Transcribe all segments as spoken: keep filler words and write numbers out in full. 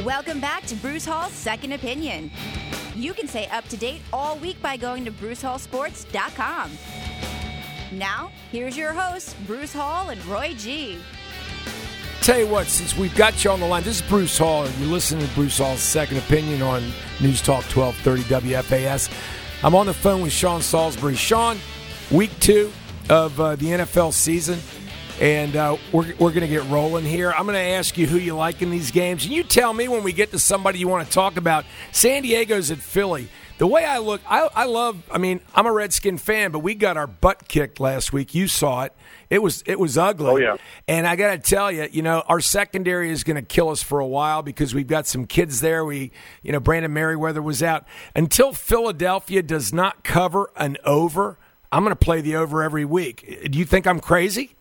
Welcome back to Bruce Hall's Second Opinion. You can stay up to date all week by going to bruce hall sports dot com. Now, here's your hosts, Bruce Hall and Roy G. Tell you what, since we've got you on the line, this is Bruce Hall, and you're listening to Bruce Hall's Second Opinion on News Talk twelve thirty W F A S. I'm on the phone with Sean Salisbury. Sean, week two of uh, the N F L season, and uh, we're, we're going to get rolling here. I'm going to ask you who you like in these games, and you tell me when we get to somebody you want to talk about. San Diego's at Philly. The way I look, I, I love, I mean, I'm a Redskin fan, but we got our butt kicked last week. You saw it. It was it was ugly. Oh, yeah. And I got to tell you, you know, our secondary is going to kill us for a while because we've got some kids there. We, you know, Brandon Merriweather was out. Until Philadelphia does not cover an over, I'm going to play the over every week. Do you think I'm crazy?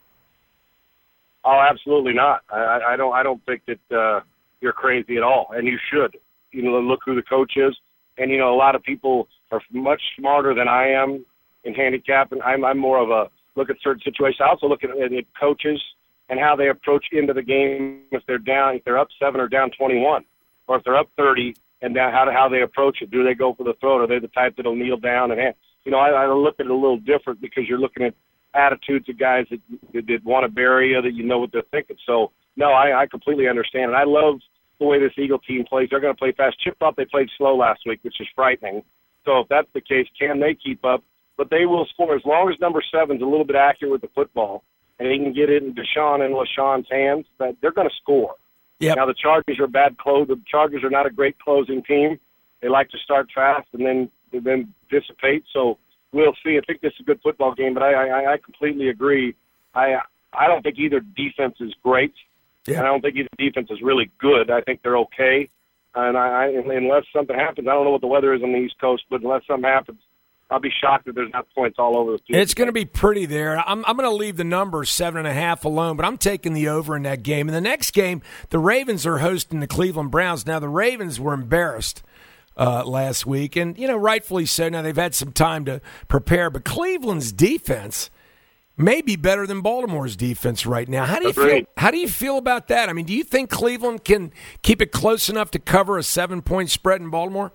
Oh, absolutely not. I, I don't. I don't think that uh, you're crazy at all, and you should. You know, look who the coach is, and you know, a lot of people are much smarter than I am in handicapping. I'm, I'm more of a look at certain situations. I also look at, at coaches and how they approach into the game if they're down, if they're up seven or down twenty-one, or if they're up thirty, and down, how how they approach it. Do they go for the throat? Are they the type that'll kneel down and hand? You know, I, I look at it a little different because you're looking at attitudes of guys that, that, that want to bury you, that you know what they're thinking. So, no, I, I completely understand. And I love the way this Eagle team plays. They're going to play fast. Chip thought they played slow last week, which is frightening. So if that's the case, can they keep up? But they will score as long as number seven's a little bit accurate with the football and he can get it in Deshaun and LaShawn's hands, that they're going to score. Yep. Now, the Chargers are bad close. The Chargers are not a great closing team. They like to start fast and then then dissipate. So we'll see. I think this is a good football game, but I, I, I completely agree. I I don't think either defense is great, yeah. and I don't think either defense is really good. I think they're okay. And I, I unless something happens, I don't know what the weather is on the East Coast, but unless something happens, I'll be shocked if there's not points all over the field. It's going to be pretty there. I'm, I'm going to leave the number seven and a half alone, but I'm taking the over in that game. In the next game, the Ravens are hosting the Cleveland Browns. Now, the Ravens were embarrassed uh, last week, and, you know, rightfully so. Now, they've had some time to prepare, but Cleveland's defense may be better than Baltimore's defense right now. How do you Agreed. feel? How do you feel about that? I mean, do you think Cleveland can keep it close enough to cover a seven-point spread in Baltimore?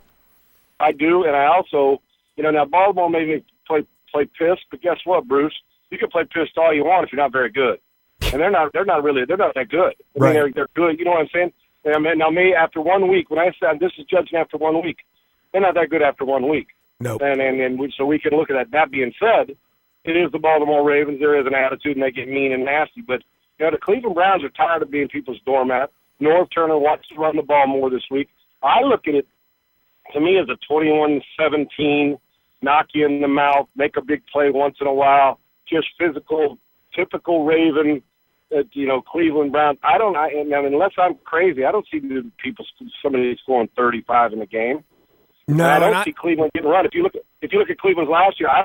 I do, and I also, you know, now Baltimore made play play pissed, but guess what, Bruce? You can play pissed all you want if you're not very good, and they're not. They're not really. They're not that good. I right. mean, they're they're good. You know what I'm saying? I mean, now, me after one week, when I said this is judging after one week, they're not that good after one week. No. Nope. And and and we, so we can look at that. That being said, it is the Baltimore Ravens. There is an attitude, and they get mean and nasty. But you know, the Cleveland Browns are tired of being people's doormat. North Turner wants to run the ball more this week. I look at it, to me, as a twenty-one seventeen, knock you in the mouth, make a big play once in a while, just physical, typical Raven, uh, you know, Cleveland Browns. I don't, I, I mean, unless I'm crazy, I don't see the people, somebody scoring thirty-five in the game. No, and I don't not- see Cleveland getting run. If you look at, if you look at Cleveland's last year, I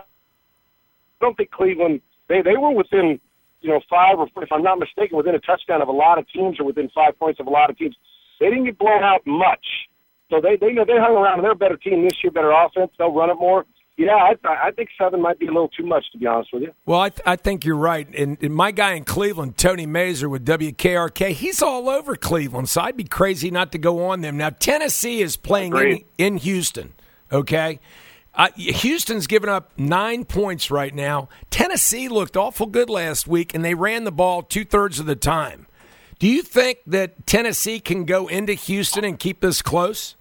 don't think Cleveland, they, they were within, you know, five or, if I'm not mistaken, within a touchdown of a lot of teams or within five points of a lot of teams. They didn't get blown out much. So they, they, you know, they hung around, and they're a better team this year, better offense. They'll run it more. Yeah, I, I think seven might be a little too much, to be honest with you. Well, I, th- I think you're right. And, and my guy in Cleveland, Tony Mazur with W K R K, he's all over Cleveland, so I'd be crazy not to go on them. Now, Tennessee is playing in, in Houston, okay? Uh, Houston's given up nine points right now. Tennessee looked awful good last week, and they ran the ball two-thirds of the time. Do you think that Tennessee can go into Houston and keep this close?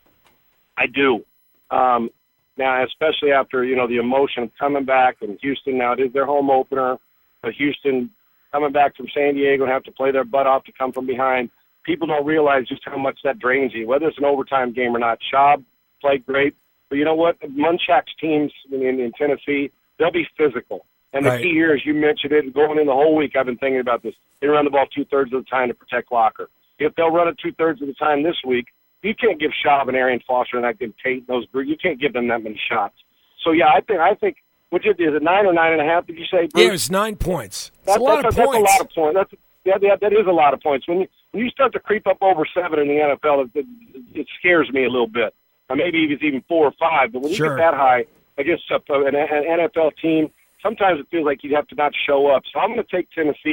I do. Um, now, especially after, you know, the emotion of coming back and Houston. Now, it is their home opener. But Houston coming back from San Diego and have to play their butt off to come from behind. People don't realize just how much that drains you, whether it's an overtime game or not. Schaub played great. But you know what? Munchak's teams in, in, in Tennessee, they'll be physical. And the right. key here, as you mentioned it, going in the whole week, I've been thinking about this. They run the ball two-thirds of the time to protect Locker. If they'll run it two-thirds of the time this week, you can't give Schaub and Arian Foster and that good Tate those. You can't give them that many shots. So yeah, I think I think. What you is it nine or nine and a half? Did you say, Bruce? Yeah, it's nine points. It's that's, a lot that's, of a, points. That's a lot of points. That's yeah, yeah, that is a lot of points. When you when you start to creep up over seven in the N F L, it, it, it scares me a little bit. Or maybe it's even four or five. But when you sure. get that high against an, an N F L team, sometimes it feels like you have to not show up. So I'm going to take Tennessee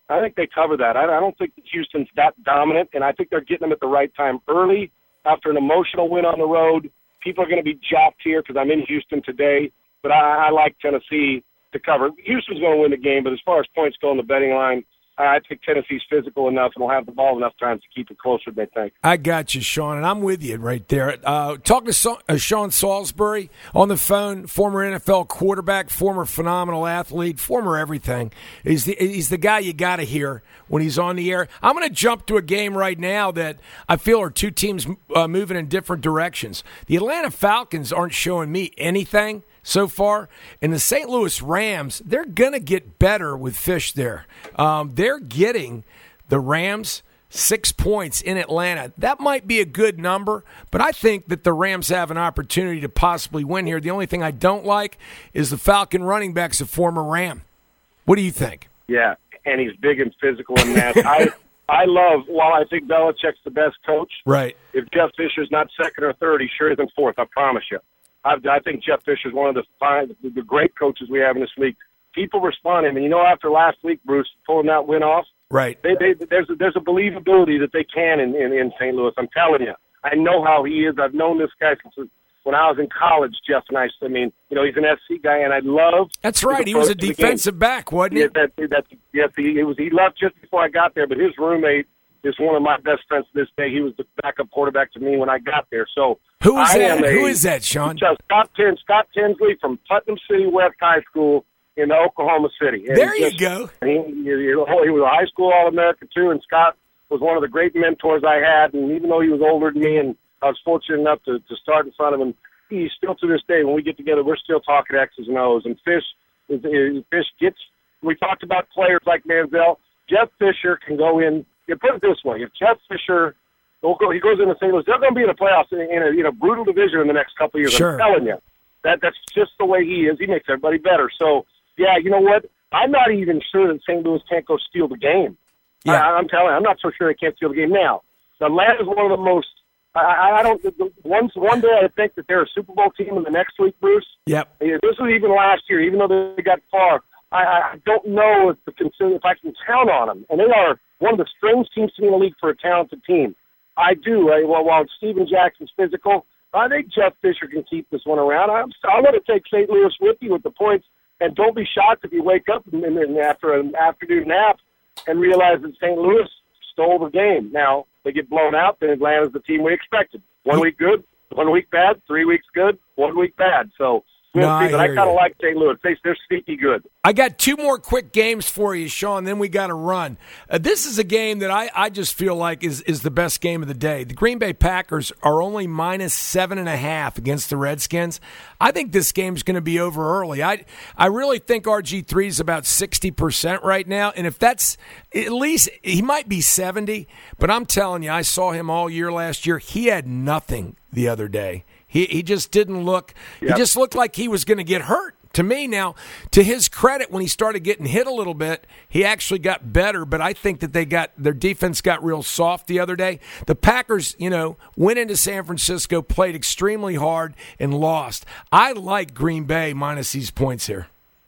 I think they cover that. I, I don't think Houston's that dominant, and I think they're getting them at the right time early after an emotional win on the road. People are going to be jocked here because I'm in Houston today, but I, I like Tennessee to cover. Houston's going to win the game, but as far as points go on the betting line, I think Tennessee's physical enough and will have the ball enough times to keep it closer than they think. I got you, Sean, and I'm with you right there. Uh, talking to so- uh, Sean Salisbury on the phone, former N F L quarterback, former phenomenal athlete, former everything. He's the, he's the guy you got to hear when he's on the air. I'm going to jump to a game right now that I feel are two teams uh, moving in different directions. The Atlanta Falcons aren't showing me anything so far. And the Saint Louis Rams, they're going to get better with Fish there. Um, they're getting the Rams six points in Atlanta. That might be a good number, but I think that the Rams have an opportunity to possibly win here. The only thing I don't like is the Falcon running back's a former Ram. What do you think? Yeah, and he's big and physical and nasty. I I love, while I think Belichick's the best coach, right? If Jeff Fisher's not second or third, he sure isn't fourth, I promise you. I, I think Jeff Fisher is one of the fine, the great coaches we have in this league. People respond to him, and you know, after last week, Bruce pulling that win off, right? They, they, there's a, there's a believability that they can in, in, in Saint Louis. I'm telling you, I know how he is. I've known this guy since when I was in college. Jeff and I, I mean, you know, he's an S C guy, and I love. That's right. He was a defensive back, wasn't he? Yeah, that, that, yes, he, he was. He left just before I got there, but his roommate is one of my best friends to this day. He was the backup quarterback to me when I got there. So who is I that? A, who is that, Sean? Scott, Tin, Scott Tinsley from Putnam City West High School in Oklahoma City. And there you just, go. He, he, he was a high school All-American, too, and Scott was one of the great mentors I had. And even though he was older than me and I was fortunate enough to, to start in front of him, he's still to this day, when we get together, we're still talking X's and O's. And Fish, is, is, Fish gets – we talked about players like Manziel. Jeff Fisher can go in – you put it this way, if Jeff Fisher will go, he goes into Saint Louis, they're going to be in the playoffs in, in, a, in a brutal division in the next couple of years. Sure. I'm telling you. That, that's just the way he is. He makes everybody better. So, yeah, you know what? I'm not even sure that Saint Louis can't go steal the game. Yeah. I, I'm telling you, I'm not so sure they can't steal the game. Now, Atlanta is one of the most – I, I don't – one one day I think that they're a Super Bowl team, and the next week, Bruce, yep. This was even last year, even though they got far, I, I don't know if, the, if I can count on them. And they are – one of the strange teams to me in the league for a talented team. I do. I, well, while Steven Jackson's physical, I think Jeff Fisher can keep this one around. I'm, I'm going to take Saint Louis with you with the points, and don't be shocked if you wake up in, in, after an afternoon nap and realize that Saint Louis stole the game. Now, they get blown out, then Atlanta's the team we expected. One week good, one week bad, three weeks good, one week bad. So we'll no, see, I but I kind you. of like Saint Louis. They, they're sneaky good. I got two more quick games for you, Sean, then we got to run. Uh, this is a game that I, I just feel like is, is the best game of the day. The Green Bay Packers are only minus seven and a half against the Redskins. I think this game's going to be over early. I I really think R G three is about sixty percent right now, and if that's at least, he might be seventy, but I'm telling you, I saw him all year last year. He had nothing the other day. He he just didn't look, yep. he just looked like he was going to get hurt. To me now, to his credit, when he started getting hit a little bit, he actually got better, but I think that they got their defense got real soft the other day. The Packers, you know, went into San Francisco, played extremely hard, and lost. I like Green Bay minus these points here.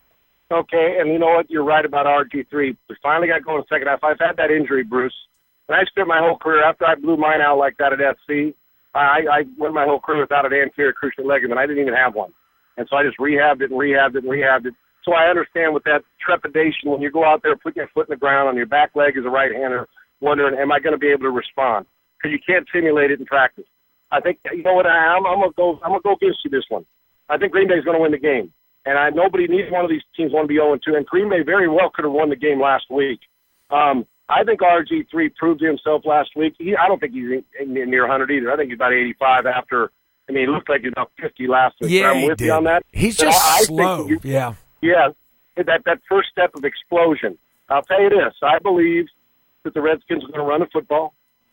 Okay, and you know what? You're right about R G three. We finally got going in the second half. I've had that injury, Bruce. And I spent my whole career, after I blew mine out like that at S C, I, I went my whole career without an anterior cruciate ligament. I didn't even have one. And so I just rehabbed it and rehabbed it and rehabbed it. So I understand with that trepidation when you go out there, putting your foot in the ground on your back leg as a right-hander, wondering, am I going to be able to respond? Because you can't simulate it in practice. I think, you know what, I'm, I'm going to go I'm gonna go against you this one. I think Green Bay is going to win the game. And I nobody, neither one of these teams want to be oh and two. And Green Bay very well could have won the game last week. Um, I think R G three proved himself last week. He, I don't think he's near one hundred either. I think he's about eighty-five after – I mean, he looked like he was about fifty last week. Yeah, I'm with he you on that. He's but just I, I slow. You, yeah. Yeah, that, that first step of explosion. I'll tell you this. I believe that the Redskins are going to run the football.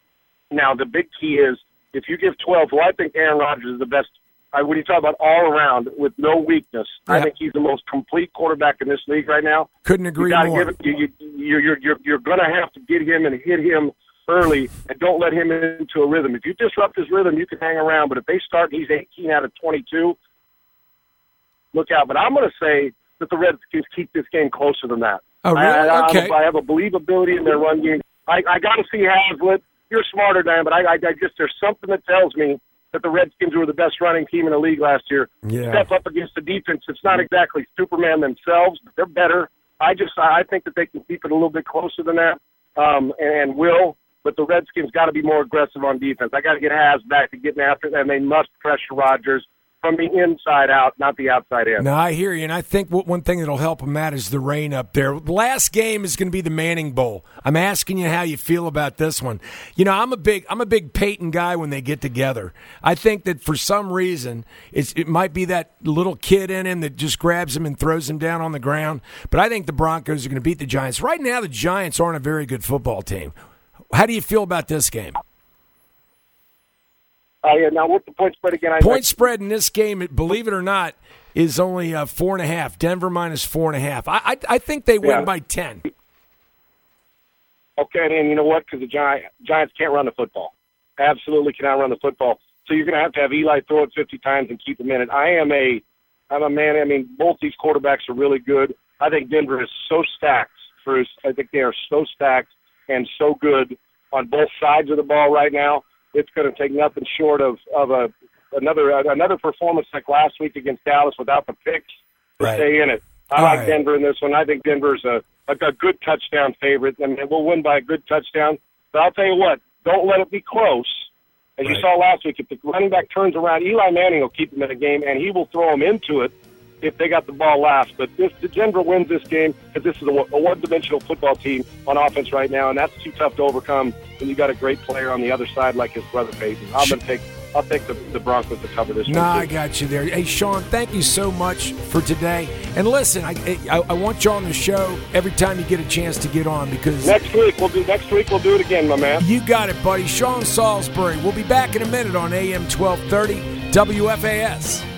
Now, the big key is if you give twelve, well, I think Aaron Rodgers is the best. I, when you talk about all around with no weakness, yeah. I think he's the most complete quarterback in this league right now. Couldn't agree you more. Give it, you, you, you're you're, you're going to have to get him and hit him early, and don't let him into a rhythm. If you disrupt his rhythm, you can hang around. But if they start and he's eighteen out of twenty-two, look out. But I'm going to say that the Redskins keep this game closer than that. Oh, really? I, I, okay. I have a believability in their run game. I, I got to see Hazlitt. You're smarter, Dan, but I, I, I just there's something that tells me that the Redskins were the best running team in the league last year. Yeah. Step up against the defense. It's not exactly Superman themselves, but they're better. I just I think that they can keep it a little bit closer than that, um, and, and will. But the Redskins got to be more aggressive on defense. I got to get Haz back to getting after them. They must pressure Rodgers from the inside out, not the outside in. No, I hear you, and I think one thing that'll help them out is the rain up there. The last game is going to be the Manning Bowl. I'm asking you how you feel about this one. You know, I'm a big I'm a big Peyton guy when they get together. I think that for some reason it's, it might be that little kid in him that just grabs him and throws him down on the ground. But I think the Broncos are going to beat the Giants. Right now, the Giants aren't a very good football team. How do you feel about this game? Uh, yeah, now, what's the point spread again? I Point like- spread in this game, believe it or not, is only uh, four and a half. Denver minus four and a half. I I, I think they win Yeah. by ten. Okay, and you know what? Because the Giants, Giants can't run the football. Absolutely cannot run the football. So you're going to have to have Eli throw it fifty times and keep him in it. I am a, I'm a man. I mean, both these quarterbacks are really good. I think Denver is so stacked. Bruce. I think they are so stacked and so good on both sides of the ball right now. It's going to take nothing short of of a another another performance like last week against Dallas without the picks to Right. stay in it. I All like right. Denver in this one. I think Denver's a, a a good touchdown favorite, and we'll win by a good touchdown. But I'll tell you what, don't let it be close. As you Right. saw last week, if the running back turns around, Eli Manning will keep him in the game, and he will throw him into it if they got the ball last. But if the Denver wins this game, because this is a, a one-dimensional football team on offense right now, and that's too tough to overcome when you got a great player on the other side like his brother Peyton. I'm going to take I'll take the, the Broncos to cover this No, one. I got you there. Hey, Sean, thank you so much for today. And listen, I, I I want you on the show every time you get a chance to get on because Next week we'll do. Next week we'll do it again, my man. you got it, buddy. Sean Salisbury. We'll be back in a minute on A M twelve thirty W F A S.